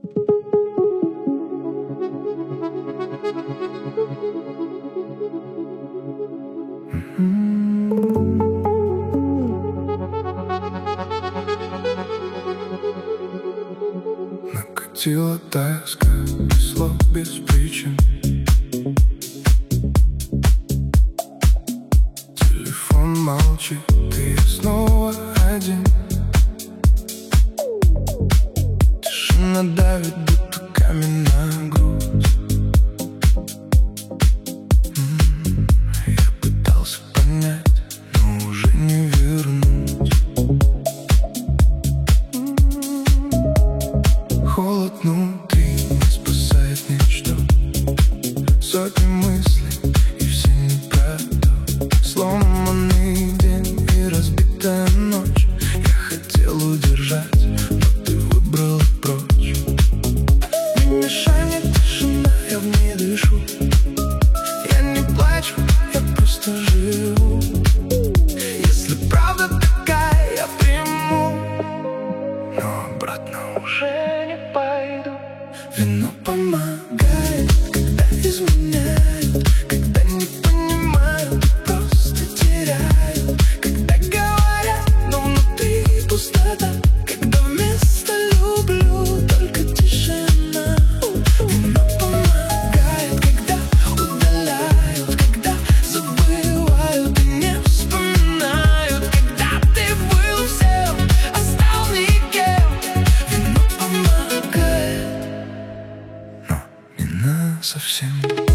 Накатила тоска, без слов, без причин. Телефон молчит, и я снова один. Тишина давит, будто каменная грудь. Я пытался понять, но уже не вернуть. Холод внутри не спасает ничто. Сотни мыслей, и все не про то. Сломанный день и разбитая ночь. Я хотел удержать, но ты выбрала прочь. Не мешай мне, тишина, я в ней дышу. Я не плачу, я просто живу. Если правда такая, я приму, но обратно уже не пойду. Вино помогает, когда изменяют, когда не понимают, просто теряют. Когда говорят, но внутри пустота. Когда вместо люблю только тишина. Вино помогает, когда удаляют, когда забывают и не вспоминают. Когда ты был всем, а стал никем. Вино помогает, но не насовсем.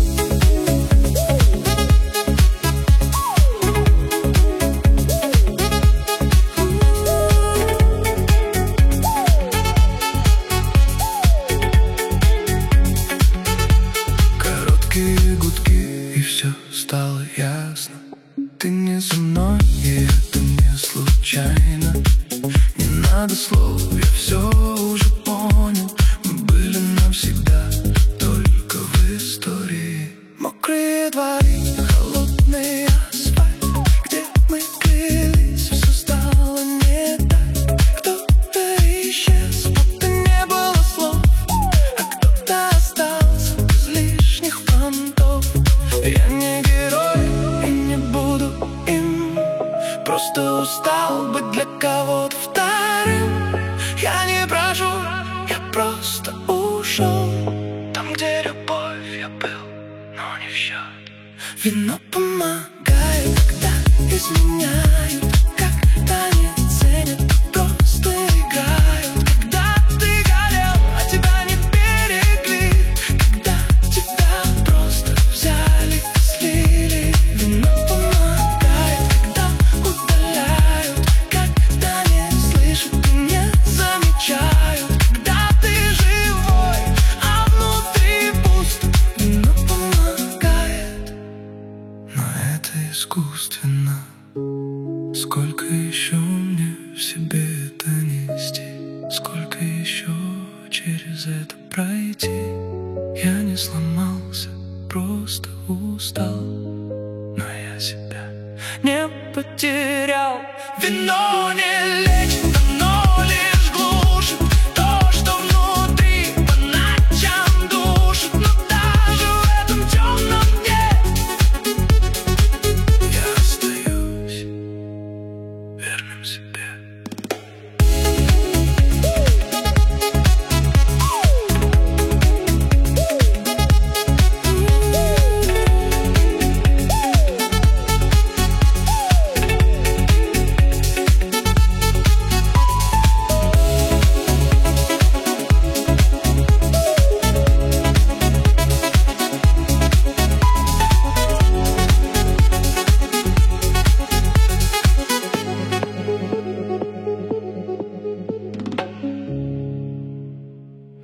Короткие гудки, и все стало ясно. Ты не со мной, и это не случайно. Не надо слов, я все уже понял. Мы были навсегда, только в истории. Мокрые дворы, холодный асфальт. Где мы клялись, все стало не так. Кто-то исчез, будто не было слов, а кто-то остался без лишних понтов. Я не герой и не буду им. Просто устал быть для кого-то вторым. Я не прошу, я просто ушел. Там, где любовь, я был, но не в счет. Вино помогает, когда изменяют, когда не ценят, просто играют. Когда ты горел, а тебя не берегли. Когда тебя просто взяли и слили. Вино помогает, когда удаляют, когда не слышат и не замечают. Когда ты живой, а внутри пусто. Вино помогает, но это искусственно. Сколько еще мне в себе это нести? Сколько еще через это пройти? Я не сломался, просто устал, но я себя не потерял. Вино не